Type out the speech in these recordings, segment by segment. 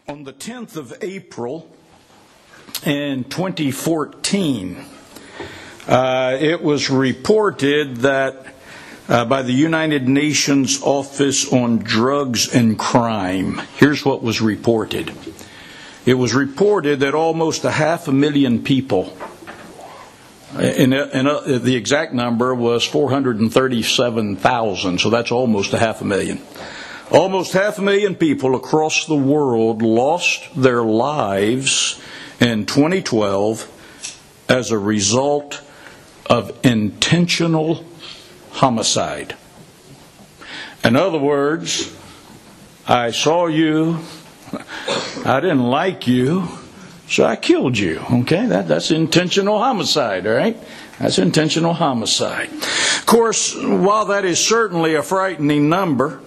On the 10th of April in 2014, it was reported that by the United Nations Office on Drugs and Crime, here's what was reported. It was reported that almost 500,000 people, the exact number was 437,000, so that's almost 500,000. Almost 500,000 people across the world lost their lives in 2012 as a result of intentional homicide. In other words, I saw you, I didn't like you, so I killed you. Okay, that's intentional homicide, all right? That's intentional homicide. Of course, while that is certainly a frightening number,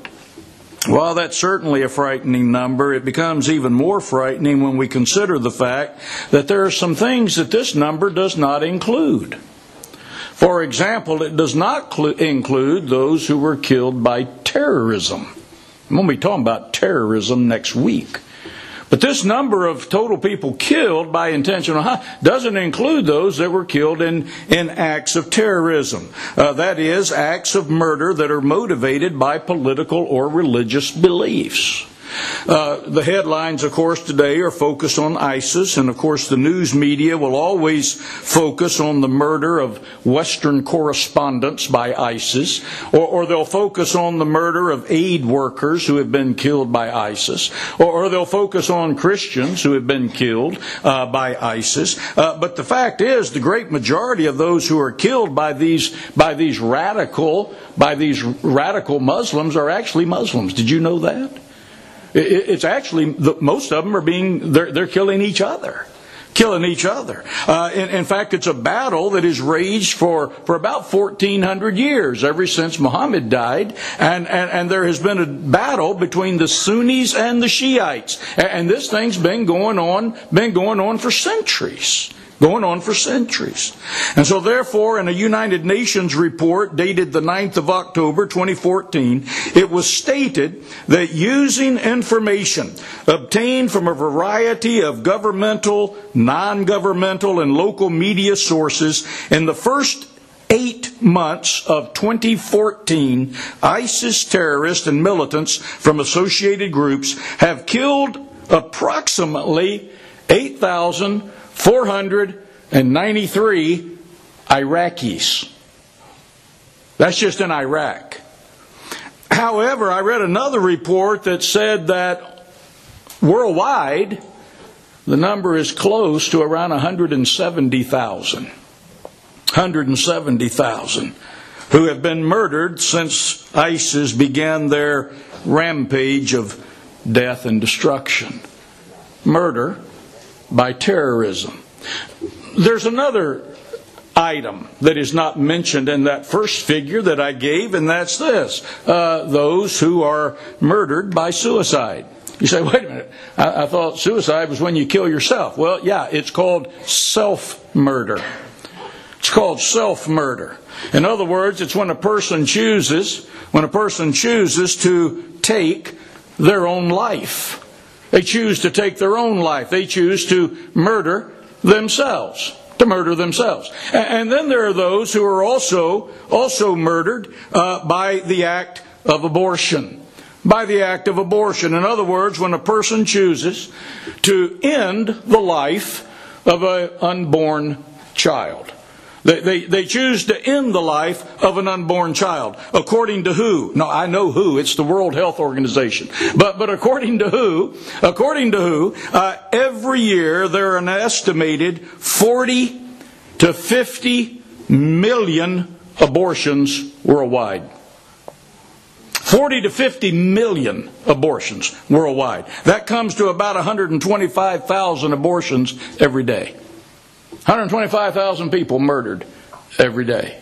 it becomes even more frightening when we consider the fact that there are some things that this number does not include. For example, it does not include those who were killed by terrorism. I'm going to be talking about terrorism next week. But this number of total people killed by intentional doesn't include those that were killed in acts of terrorism. That is, acts of murder that are motivated by political or religious beliefs. The headlines, of course, today are focused on ISIS, and of course the news media will always focus on the murder of Western correspondents by ISIS, or they'll focus on the murder of aid workers who have been killed by ISIS, or they'll focus on Christians who have been killed by ISIS. But the fact is, the great majority of those who are killed by these radical Muslims are actually Muslims. Did you know that? It's actually, most of them are they're killing each other. In fact, it's a battle that has raged for about 1,400 years, ever since Muhammad died. And there has been a battle between the Sunnis and the Shiites. And this thing's been going on for centuries. And so therefore, in a United Nations report dated the 9th of October 2014, it was stated that using information obtained from a variety of governmental, non-governmental, and local media sources in the first 8 months of 2014, ISIS terrorists and militants from associated groups have killed approximately 8,493 Iraqis. That's just in Iraq. However, I read another report that said that worldwide, the number is close to around 170,000. 170,000 who have been murdered since ISIS began their rampage of death and destruction. Murder by terrorism. There's another item that is not mentioned in that first figure that I gave, and that's this. Those who are murdered by suicide. You say, wait a minute, I thought suicide was when you kill yourself. Well, yeah, it's called self-murder. It's called self-murder. In other words, it's when a person chooses to take their own life. They choose to take their own life. They choose to murder themselves. And then there are those who are also murdered by the act of abortion. In other words, when a person chooses to end the life of an unborn child. They choose to end the life of an unborn child. According to who? No, I know who. It's the World Health Organization. But according to who? Every year there are an estimated 40 to 50 million abortions worldwide. 40 to 50 million abortions worldwide. That comes to about 125,000 abortions every day. 125,000 people murdered every day.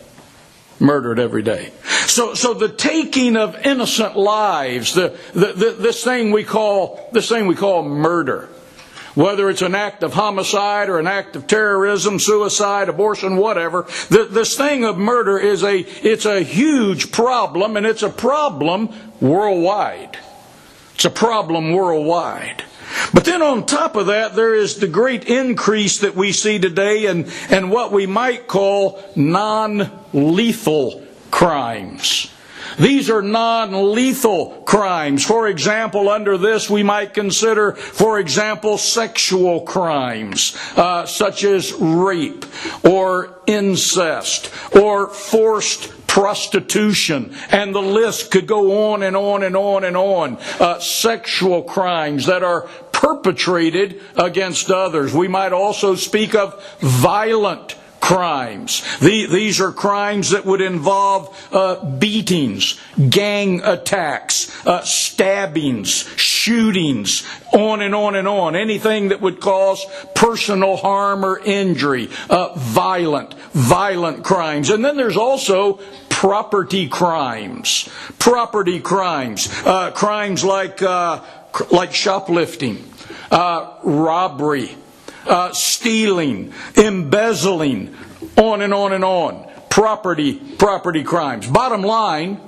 So the taking of innocent lives, this thing we call murder, whether it's an act of homicide or an act of terrorism, suicide, abortion, whatever, this thing of murder it's a huge problem, and it's a problem worldwide. But then on top of that, there is the great increase that we see today in what we might call non-lethal crimes. These are non-lethal crimes. For example, under this we might consider, for example, sexual crimes, such as rape or incest or forced prostitution, and the list could go on and on and on and on. Sexual crimes that are perpetrated against others. We might also speak of violent crimes. These are crimes that would involve beatings, gang attacks, stabbings, shootings, on and on and on. Anything that would cause personal harm or injury. Violent crimes. And then there's also property crimes. Property crimes. Crimes like shoplifting, robbery, stealing, embezzling, on and on and on. Property crimes. Bottom line,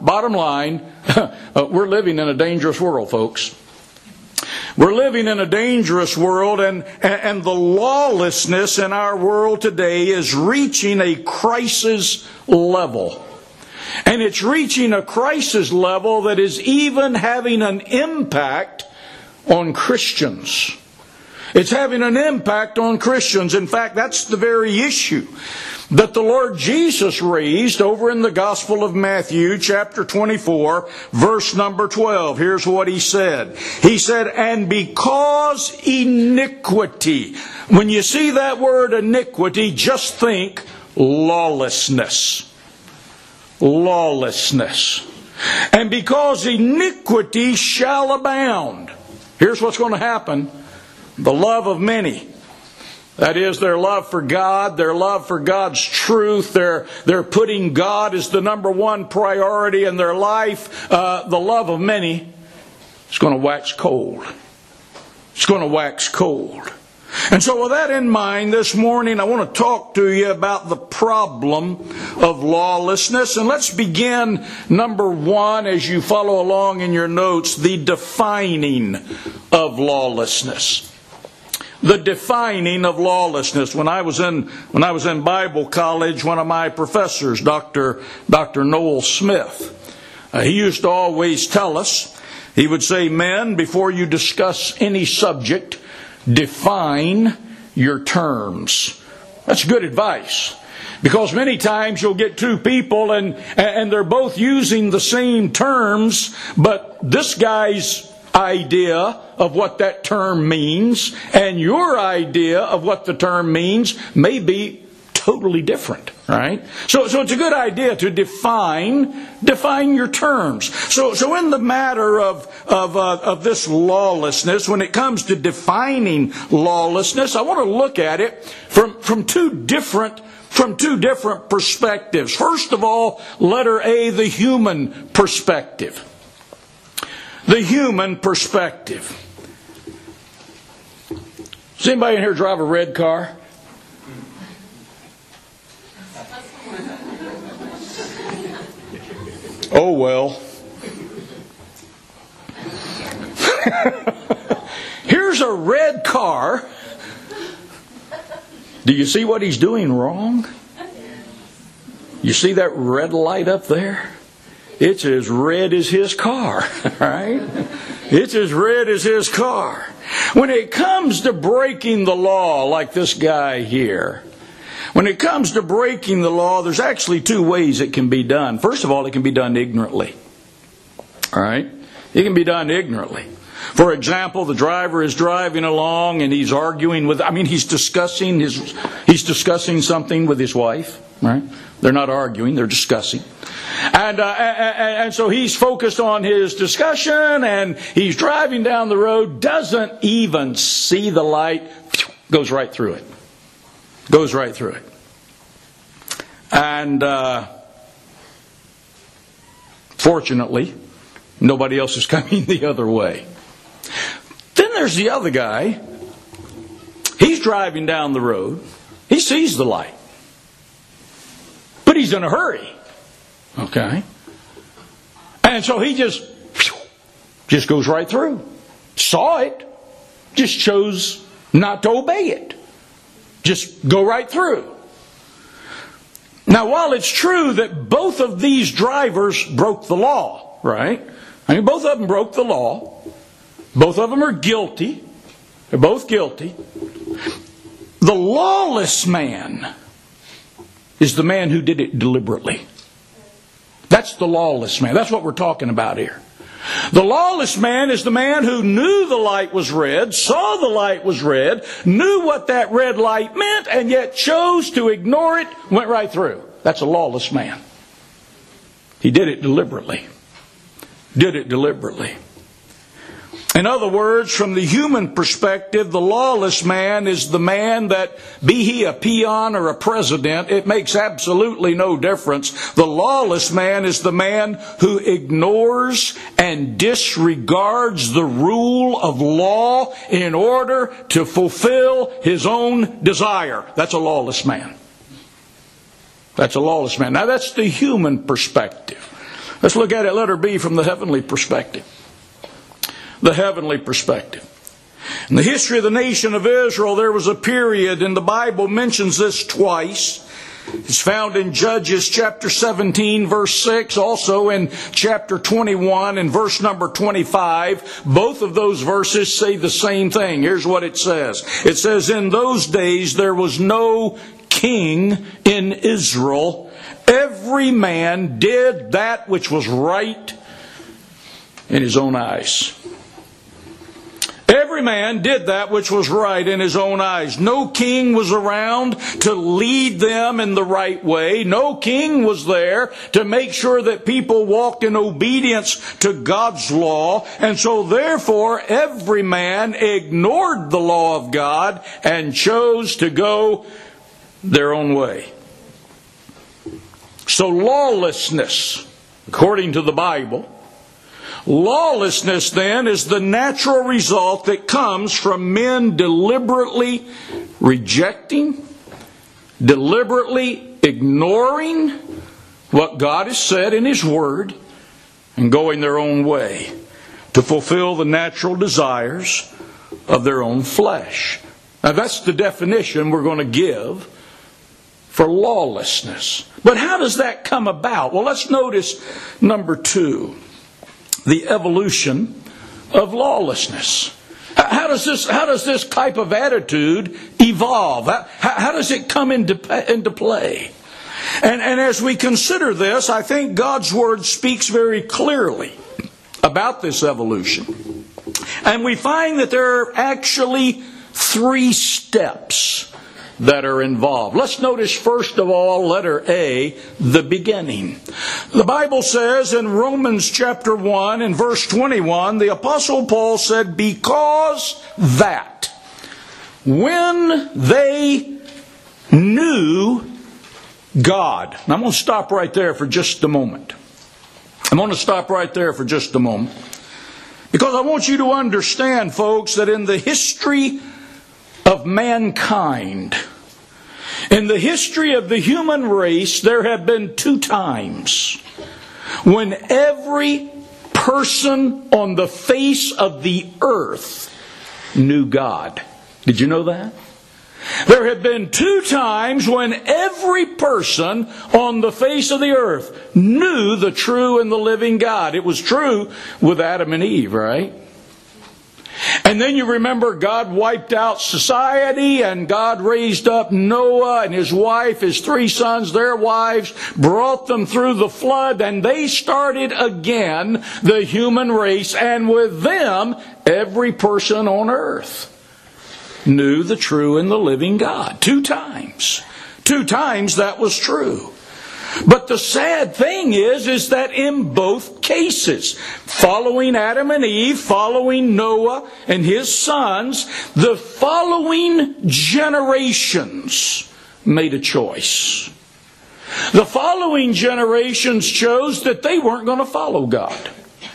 we're living in a dangerous world, folks. We're living in a dangerous world, and the lawlessness in our world today is reaching a crisis level. And it's reaching a crisis level that is even having an impact on Christians. It's having an impact on Christians. In fact, that's the very issue that the Lord Jesus raised over in the Gospel of Matthew, chapter 24, verse number 12. Here's what He said. He said, "And because iniquity," when you see that word iniquity, just think lawlessness. Lawlessness. "And because iniquity shall abound," here's what's going to happen. The love of many, that is, their love for God, their love for God's truth, they're putting God as the number one priority in their life. The love of many is going to wax cold. It's going to wax cold. And so with that in mind, this morning I want to talk to you about the problem of lawlessness. And let's begin, number one, as you follow along in your notes, the defining of lawlessness. The defining of lawlessness. When I was in Bible college, one of my professors, Dr. Noel Smith, he used to always tell us, he would say, "Men, before you discuss any subject, define your terms." That's good advice. Because many times you'll get two people and they're both using the same terms, but this guy's idea of what that term means and your idea of what the term means may be totally different, right? So it's a good idea to define your terms. So in the matter of this lawlessness, when it comes to defining lawlessness, I want to look at it from two different perspectives. First of all, letter A, the human perspective. The human perspective. Does anybody in here drive a red car? Oh well. Here's a red car. Do you see what he's doing wrong? You see that red light up there? It's as red as his car, right? It's as red as his car. When it comes to breaking the law, like this guy here, when it comes to breaking the law, there's actually two ways it can be done. First of all, it can be done ignorantly. All right? It can be done ignorantly. For example, the driver is driving along and he's discussing something with his wife, right? They're not arguing, they're discussing. And so he's focused on his discussion and he's driving down the road, doesn't even see the light, goes right through it. Goes right through it. And fortunately, nobody else is coming the other way. Then there's the other guy. He's driving down the road. He sees the light. But he's in a hurry. Okay? And so he just goes right through. Saw it. just chose not to obey it. Just go right through. Now, while it's true that both of these drivers broke the law, right? I mean, both of them broke the law. Both of them are guilty. They're both guilty. The lawless man is the man who did it deliberately. That's the lawless man. That's what we're talking about here. The lawless man is the man who knew the light was red, saw the light was red, knew what that red light meant, and yet chose to ignore it, went right through. That's a lawless man. He did it deliberately. Did it deliberately. In other words, from the human perspective, the lawless man is the man that, be he a peon or a president, it makes absolutely no difference. The lawless man is the man who ignores and disregards the rule of law in order to fulfill his own desire. That's a lawless man. That's a lawless man. Now that's the human perspective. Let's look at it, letter B, from the heavenly perspective. The heavenly perspective. In the history of the nation of Israel, there was a period, and the Bible mentions this twice. It's found in Judges chapter 17, verse 6, also in chapter 21 and verse number 25. Both of those verses say the same thing. Here's what it says. It says, in those days there was no king in Israel. Every man did that which was right in his own eyes. Every man did that which was right in his own eyes. No king was around to lead them in the right way. No king was there to make sure that people walked in obedience to God's law. And so therefore, every man ignored the law of God and chose to go their own way. So lawlessness, according to the Bible, lawlessness then is the natural result that comes from men deliberately rejecting, deliberately ignoring what God has said in His Word and going their own way to fulfill the natural desires of their own flesh. Now that's the definition we're going to give for lawlessness. But how does that come about? Well, let's notice number 2. The evolution of lawlessness. How does this type of attitude evolve? How does it come into play? And as we consider this, I think God's Word speaks very clearly about this evolution. And we find that there are actually 3 steps that are involved. Let's notice first of all, letter A, the beginning. The Bible says in Romans chapter 1 and verse 21, the Apostle Paul said, because that when they knew God. Now I'm going to stop right there for just a moment. Because I want you to understand, folks, that in the history of mankind, in the history of the human race, there have been 2 times when every person on the face of the earth knew God. Did you know that? There have been 2 times when every person on the face of the earth knew the true and the living God. It was true with Adam and Eve, right? And then you remember God wiped out society and God raised up Noah and his wife, his 3 sons, their wives, brought them through the flood, and they started again the human race, and with them every person on earth knew the true and the living God. 2 times. 2 times that was true. But the sad thing is that in both cases, following Adam and Eve, following Noah and his sons, the following generations made a choice. The following generations chose that they weren't going to follow God.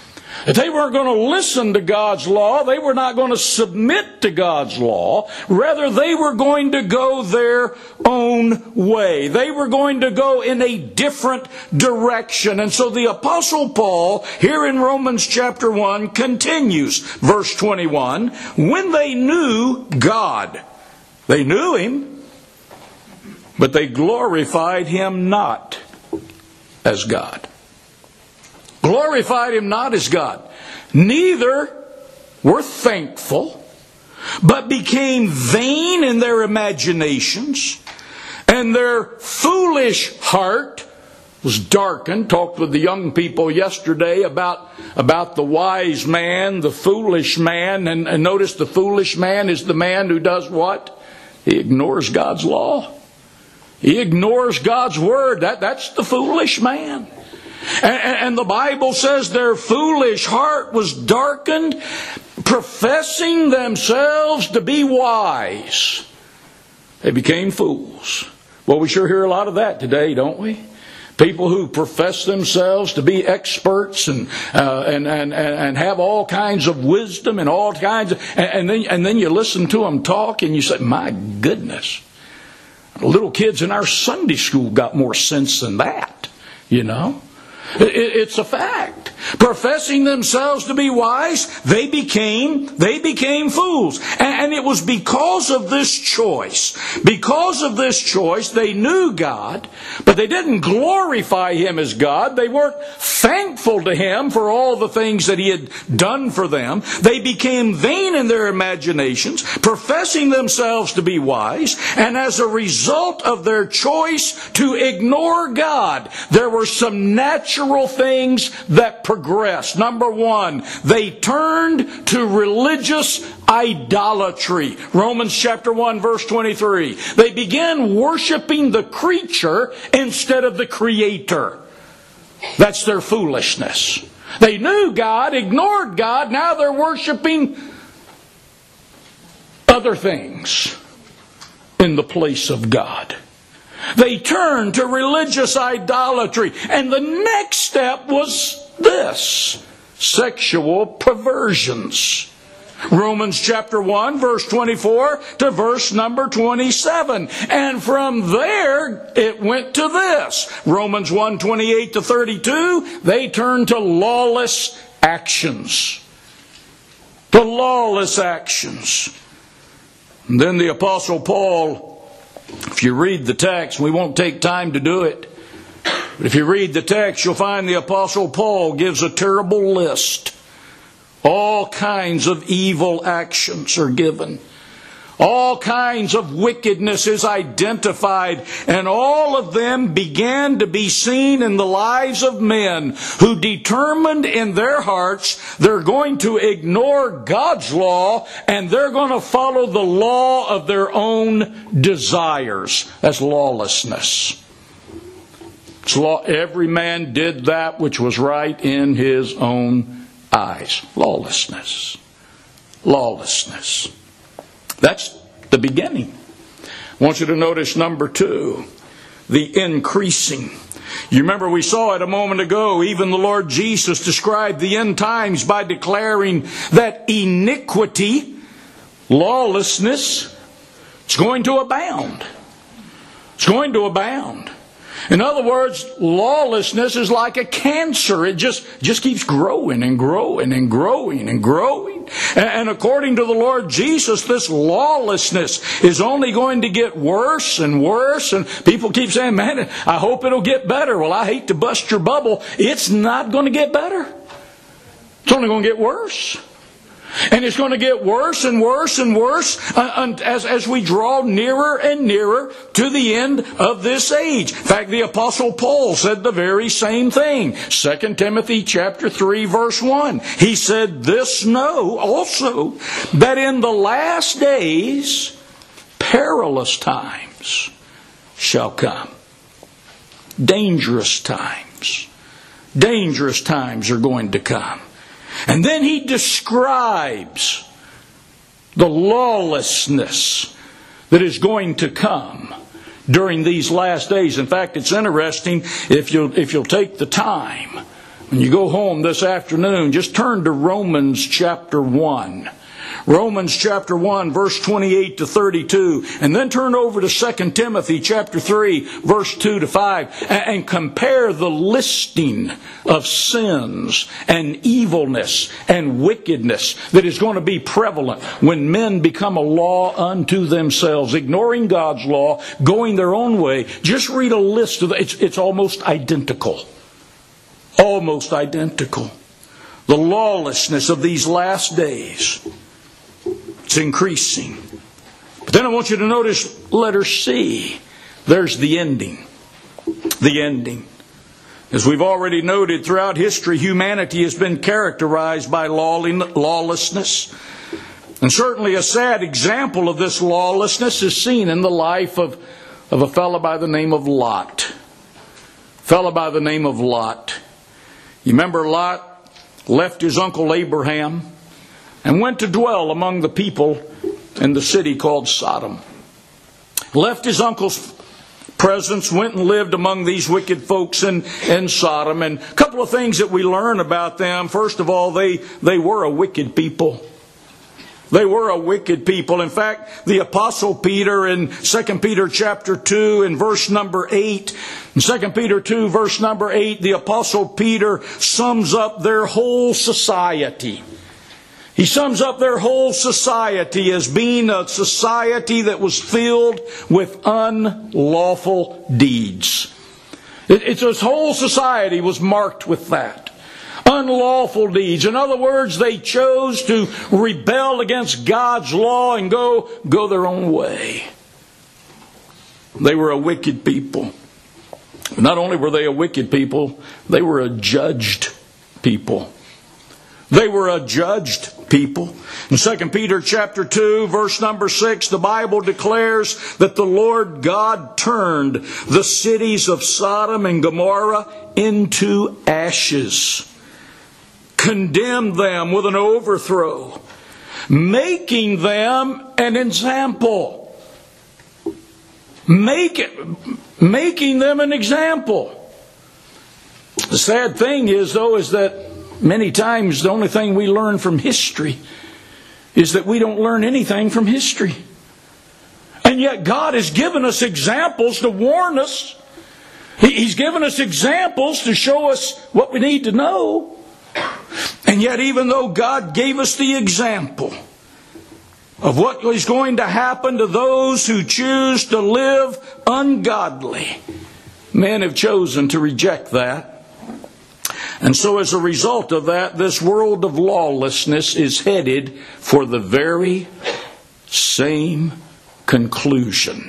That they weren't going to listen to God's law. They were not going to submit to God's law. Rather, they were going to go their own way. They were going to go in a different direction. And so the Apostle Paul, here in Romans chapter 1, continues, verse 21, when they knew God. They knew Him, but they glorified Him not as God. Glorified Him not as God. Neither were thankful, but became vain in their imaginations, and their foolish heart was darkened. Talked with the young people yesterday about the wise man, the foolish man, and notice the foolish man is the man who does what? He ignores God's law. He ignores God's word. That's the foolish man. And the Bible says their foolish heart was darkened, professing themselves to be wise. They became fools. Well, we sure hear a lot of that today, don't we? People who profess themselves to be experts and have all kinds of wisdom and all kinds of, and then you listen to them talk and you say, my goodness, the little kids in our Sunday school got more sense than that, you know. It's a fact. Professing themselves to be wise, they became fools. And it was because of this choice. Because of this choice, they knew God, but they didn't glorify Him as God. They weren't thankful to Him for all the things that He had done for them. They became vain in their imaginations, professing themselves to be wise. And as a result of their choice to ignore God, there were some natural things that progressed. Number one, they turned to religious idolatry. Romans chapter 1 verse 23. They began worshiping the creature instead of the Creator. That's their foolishness. They knew God, ignored God, now they're worshiping other things in the place of God. They turned to religious idolatry. And the next step was this: sexual perversions. Romans chapter 1 verse 24 to verse number 27. And from there it went to this. Romans 1, 28 to 32, they turned to lawless actions. To lawless actions. And then the Apostle Paul, if you read the text, we won't take time to do it, but if you read the text, you'll find the Apostle Paul gives a terrible list. All kinds of evil actions are given. All kinds of wickedness is identified, and all of them began to be seen in the lives of men who determined in their hearts they're going to ignore God's law and they're going to follow the law of their own desires. That's lawlessness. It's law. Every man did that which was right in his own eyes. Lawlessness. Lawlessness. That's the beginning. I want you to notice number 2, the increasing. You remember we saw it a moment ago. Even the Lord Jesus described the end times by declaring that iniquity, lawlessness, it's going to abound. It's going to abound. In other words, lawlessness is like a cancer. It just keeps growing and growing and growing and growing. And according to the Lord Jesus, this lawlessness is only going to get worse and worse. And people keep saying, man, I hope it'll get better. Well, I hate to bust your bubble. It's not going to get better. It's only going to get worse. And it's going to get worse and worse and worse as we draw nearer and nearer to the end of this age. In fact, the Apostle Paul said the very same thing. 2 Timothy chapter 3 verse 1. He said, "This know also, that in the last days perilous times shall come." Dangerous times. Dangerous times are going to come. And then he describes the lawlessness that is going to come during these last days. In fact, it's interesting if you'll take the time When you go home this afternoon, just turn to Romans chapter 1. Romans chapter 1, verse 28 to 32. And then turn over to 2 Timothy chapter 3, verse 2 to 5. And compare the listing of sins and evilness and wickedness that is going to be prevalent when men become a law unto themselves, ignoring God's law, going their own way. Just read a list of it's almost identical. Almost identical. The lawlessness of these last days. It's increasing. But then I want you to notice letter C. There's the ending. The ending. As we've already noted, throughout history, humanity has been characterized by lawlessness. And certainly a sad example of this lawlessness is seen in the life of a fellow by the name of Lot. Fellow by the name of Lot. You remember Lot left his uncle Abraham and went to dwell among the people in the city called Sodom. Left his uncle's presence, went and lived among these wicked folks in Sodom. And a couple of things that we learn about them. First of all, they were a wicked people. They were a wicked people. In fact, the Apostle Peter in 2 Peter chapter 2 and verse number 8, in 2 Peter 2 verse number 8, the Apostle Peter sums up their whole society. He sums up their whole society as being a society that was filled with unlawful deeds. This whole society was marked with that. Unlawful deeds. In other words, they chose to rebel against God's law and go their own way. They were a wicked people. Not only were they a wicked people, they were a judged people. They were a judged people. In 2 Peter chapter 2, verse number 6, the Bible declares that the Lord God turned the cities of Sodom and Gomorrah into ashes, condemned them with an overthrow, making them an example. Making them an example. The sad thing is, though, is that many times the only thing we learn from history is that we don't learn anything from history. And yet God has given us examples to warn us. He's given us examples to show us what we need to know. And yet even though God gave us the example of what is going to happen to those who choose to live ungodly, men have chosen to reject that. And so as a result of that, this world of lawlessness is headed for the very same conclusion.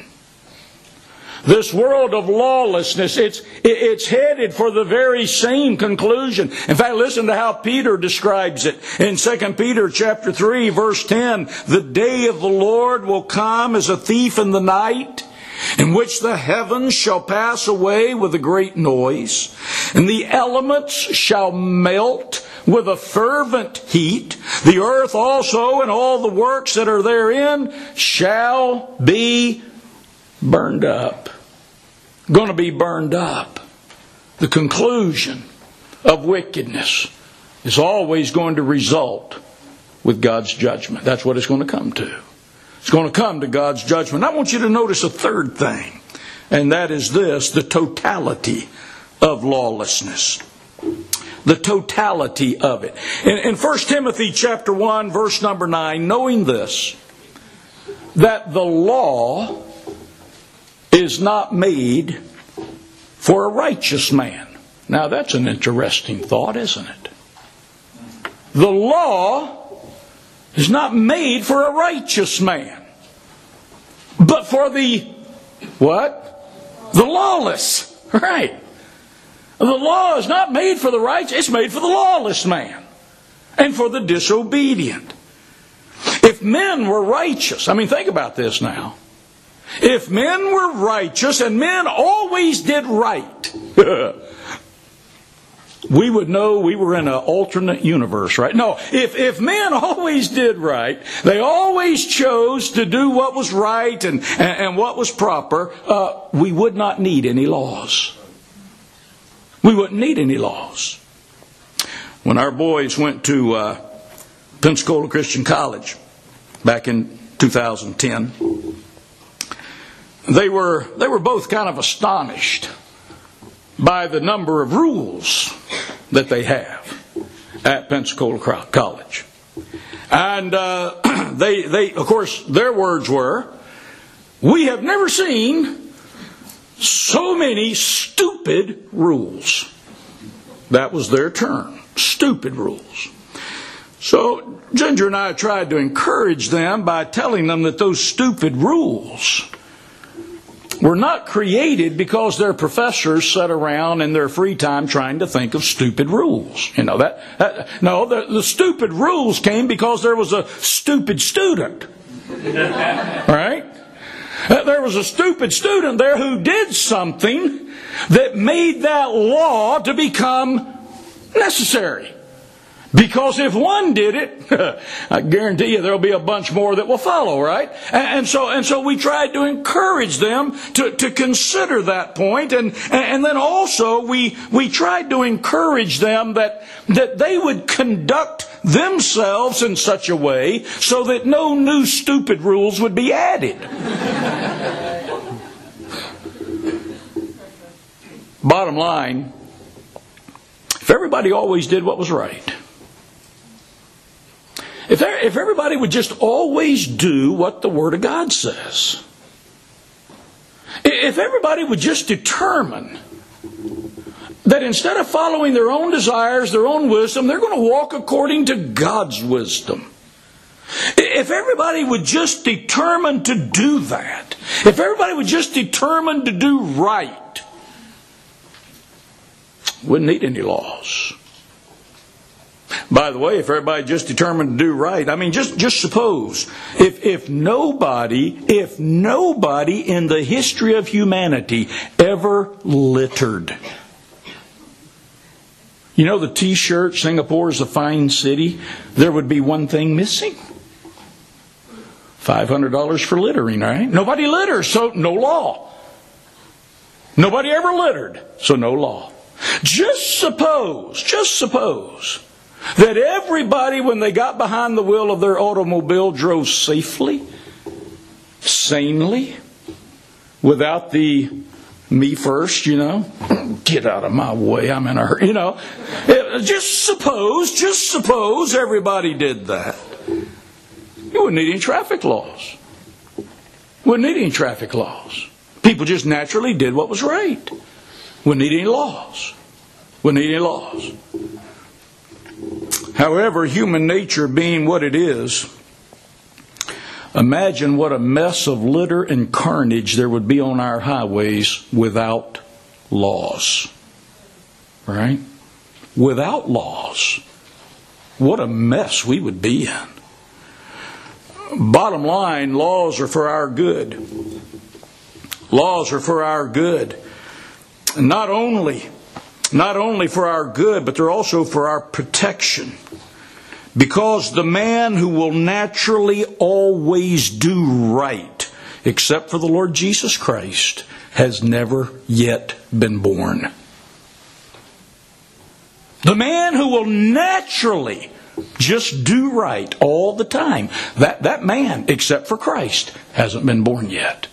This world of lawlessness, it's headed for the very same conclusion. In fact, listen to how Peter describes it. In 2 Peter chapter 3, verse 10, the day of the Lord will come as a thief in the night, in which the heavens shall pass away with a great noise, and the elements shall melt with a fervent heat. The earth also and all the works that are therein shall be burned up. Going to be burned up. The conclusion of wickedness is always going to result with God's judgment. That's what it's going to come to. It's going to come to God's judgment. I want you to notice a third thing, and that is this, the totality of lawlessness. The totality of it. In 1 Timothy chapter 1, verse number 9, knowing this, that the law is not made for a righteous man. Now that's an interesting thought, isn't it? The law is not made for a righteous man, but for the what? The lawless. Right. The law is not made for the righteous, it's made for the lawless man and for the disobedient. If men were righteous, I mean, think about this now. If men were righteous and men always did right, we would know we were in an alternate universe, right? No, if men always did right, they always chose to do what was right and what was proper, we would not need any laws. We wouldn't need any laws. When our boys went to Pensacola Christian College back in 2010, they were both kind of astonished by the number of rules that they have at Pensacola College. And they, of course, their words were, "We have never seen so many stupid rules." That was their term, stupid rules. So Ginger and I tried to encourage them by telling them that those stupid rules were not created because their professors sat around in their free time trying to think of stupid rules. You know, the stupid rules came because there was a stupid student. Right? There was a stupid student there who did something that made that law to become necessary. Because if one did it, I guarantee you there'll be a bunch more that will follow, right? And so we tried to encourage them to consider that point, and then also we tried to encourage them that they would conduct themselves in such a way so that no new stupid rules would be added. Bottom line, if everybody always did what was right, if everybody would just always do what the Word of God says, if everybody would just determine that instead of following their own desires, their own wisdom, they're going to walk according to God's wisdom. If everybody would just determine to do that, if everybody would just determine to do right, wouldn't need any laws. By the way, if everybody just determined to do right, I mean, just suppose if nobody in the history of humanity ever littered. You know the T-shirt, "Singapore is a fine city," there would be one thing missing. $500 for littering, right? Nobody litters, so no law. Nobody ever littered, so no law. Just suppose that everybody, when they got behind the wheel of their automobile, drove safely, sanely, without the "me first," "get out of my way, I'm in a hurry," Just suppose everybody did that. You wouldn't need any traffic laws. People just naturally did what was right. Wouldn't need any laws. However, human nature being what it is, imagine what a mess of litter and carnage there would be on our highways without laws. Right? Without laws. What a mess we would be in. Bottom line, laws are for our good. Laws are for our good. Not only for our good, but they're also for our protection. Because the man who will naturally always do right, except for the Lord Jesus Christ, has never yet been born. The man who will naturally just do right all the time, that man, except for Christ, hasn't been born yet.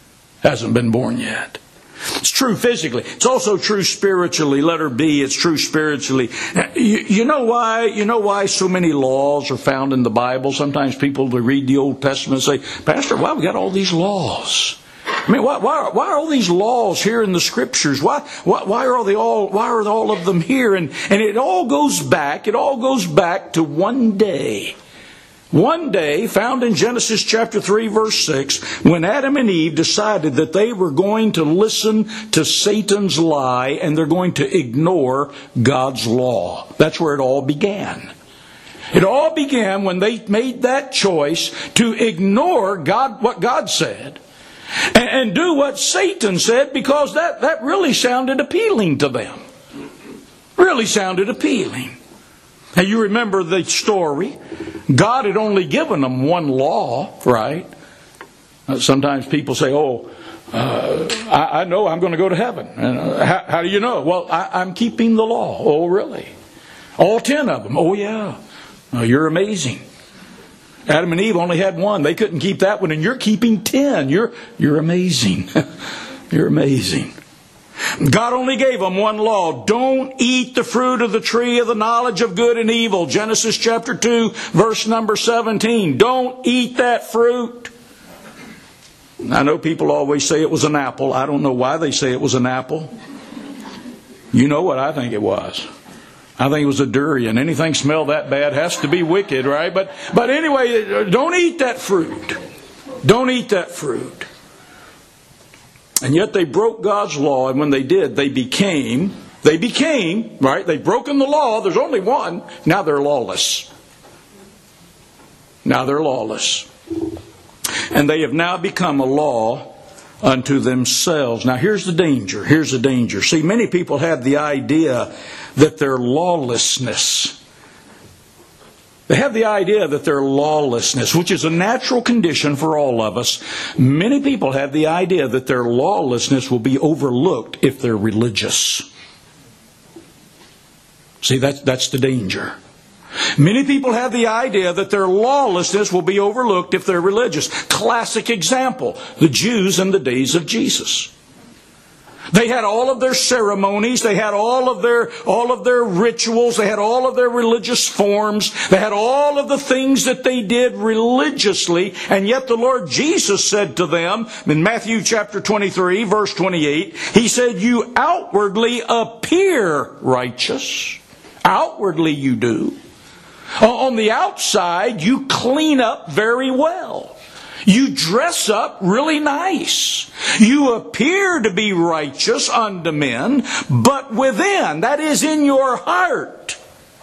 It's true physically. It's also true spiritually. Letter B, it's true spiritually. You know why so many laws are found in the Bible? Sometimes people, they read the Old Testament and say, "Pastor, why we got all these laws? I mean, why are all these laws here in the Scriptures? Why are all of them here?" And it all goes back to one day. One day, found in Genesis chapter 3, verse 6, when Adam and Eve decided that they were going to listen to Satan's lie and they're going to ignore God's law. That's where it all began. It all began when they made that choice to ignore what God said and do what Satan said, because that really sounded appealing to them. Really sounded appealing. Now you remember the story. God had only given them one law, right? Sometimes people say, I know I'm going to go to heaven. And how do you know? Well, I'm keeping the law. Oh, really? All 10 of them. Oh, yeah. Oh, you're amazing. Adam and Eve only had one. They couldn't keep that one, and you're keeping 10. You're amazing. You're amazing. God only gave them one law. Don't eat the fruit of the tree of the knowledge of good and evil. Genesis chapter 2, verse number 17. Don't eat that fruit. I know people always say it was an apple. I don't know why they say it was an apple. You know what I think it was. I think it was a durian. Anything smell that bad has to be wicked, right? But anyway, don't eat that fruit. Don't eat that fruit. And yet they broke God's law, and when they did, they became, right? They've broken the law. There's only one. Now they're lawless. Now they're lawless. And they have now become a law unto themselves. Now here's the danger. Here's the danger. See, many people have the idea that their lawlessness, they have the idea that their lawlessness, which is a natural condition for all of us, many people have the idea that their lawlessness will be overlooked if they're religious. See, that's the danger. Many people have the idea that their lawlessness will be overlooked if they're religious. Classic example, the Jews in the days of Jesus. They had all of their ceremonies, they had all of their rituals, they had all of their religious forms, they had all of the things that they did religiously, and yet the Lord Jesus said to them in Matthew chapter 23, verse 28, He said, you outwardly appear righteous. Outwardly you do. On the outside, you clean up very well. You dress up really nice. You appear to be righteous unto men, but within, that is in your heart,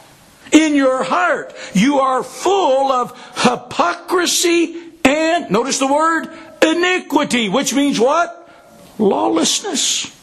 you are full of hypocrisy and, notice the word, iniquity, which means what? Lawlessness.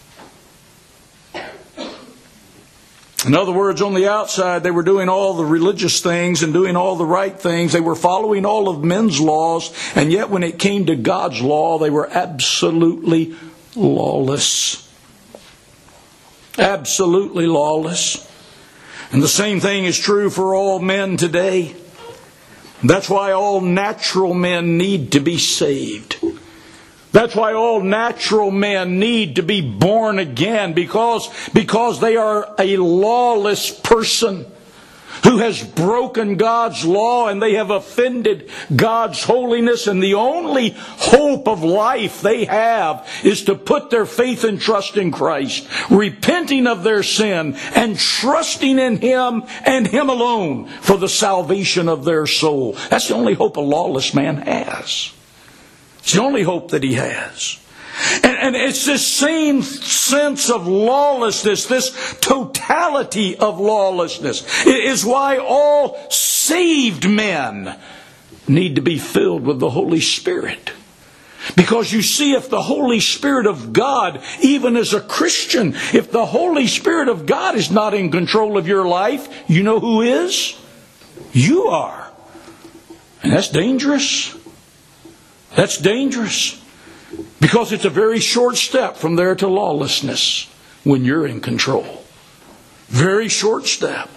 In other words, on the outside, they were doing all the religious things and doing all the right things. They were following all of men's laws. And yet when it came to God's law, they were absolutely lawless. Absolutely lawless. And the same thing is true for all men today. That's why all natural men need to be saved. That's why all natural men need to be born again, because they are a lawless person who has broken God's law and they have offended God's holiness, and the only hope of life they have is to put their faith and trust in Christ, repenting of their sin and trusting in Him and Him alone for the salvation of their soul. That's the only hope a lawless man has. It's the only hope that he has. And it's this same sense of lawlessness, this totality of lawlessness, is why all saved men need to be filled with the Holy Spirit. Because you see, if the Holy Spirit of God, even as a Christian, if the Holy Spirit of God is not in control of your life, you know who is? You are. And that's dangerous. That's dangerous, because it's a very short step from there to lawlessness when you're in control. Very short step.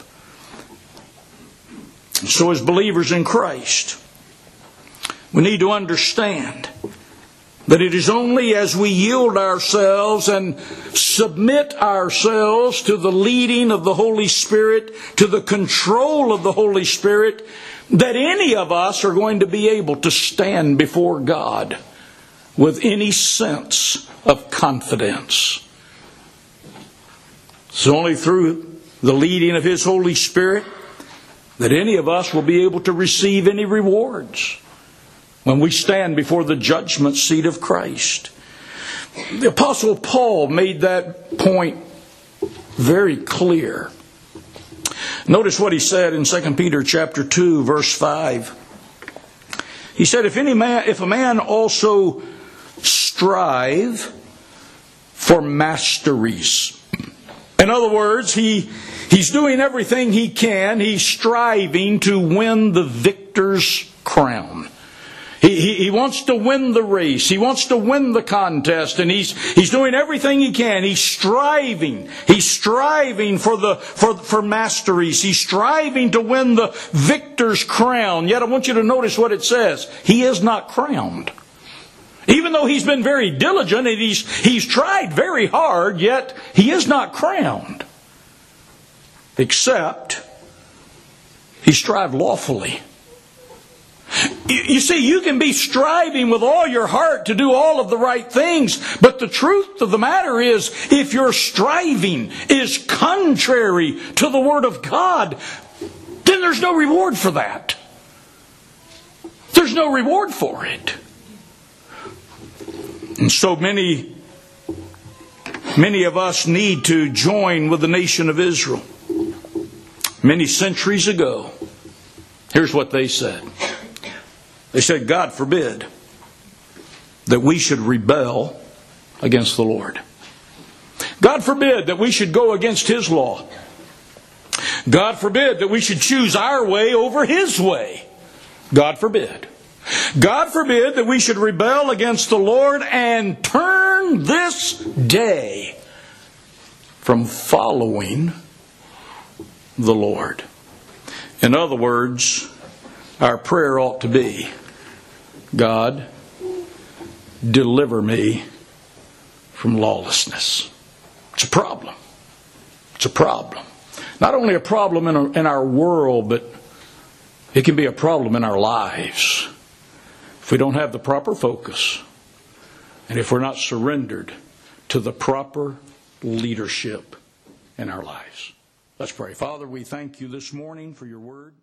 So as believers in Christ, we need to understand that it is only as we yield ourselves and submit ourselves to the leading of the Holy Spirit, to the control of the Holy Spirit, that any of us are going to be able to stand before God with any sense of confidence. It's only through the leading of His Holy Spirit that any of us will be able to receive any rewards when we stand before the judgment seat of Christ. The Apostle Paul made that point very clear. Notice what he said in 2 Peter chapter 2, verse 5. He said, if a man also strive for masteries. In other words, he's doing everything he can. He's striving to win the victor's crown. He wants to win the race. He wants to win the contest, and he's doing everything he can. He's striving. He's striving for masteries. He's striving to win the victor's crown. Yet I want you to notice what it says. He is not crowned. Even though he's been very diligent and he's tried very hard, yet he is not crowned. Except he strived lawfully. You see, you can be striving with all your heart to do all of the right things, but the truth of the matter is, if your striving is contrary to the Word of God, then there's no reward for that. There's no reward for it. And so many of us need to join with the nation of Israel. Many centuries ago, here's what they said. They said, God forbid that we should rebel against the Lord. God forbid that we should go against His law. God forbid that we should choose our way over His way. God forbid. God forbid that we should rebel against the Lord and turn this day from following the Lord. In other words, our prayer ought to be, God, deliver me from lawlessness. It's a problem. It's a problem. Not only a problem in our world, but it can be a problem in our lives. If we don't have the proper focus, and if we're not surrendered to the proper leadership in our lives. Let's pray. Father, we thank you this morning for your word.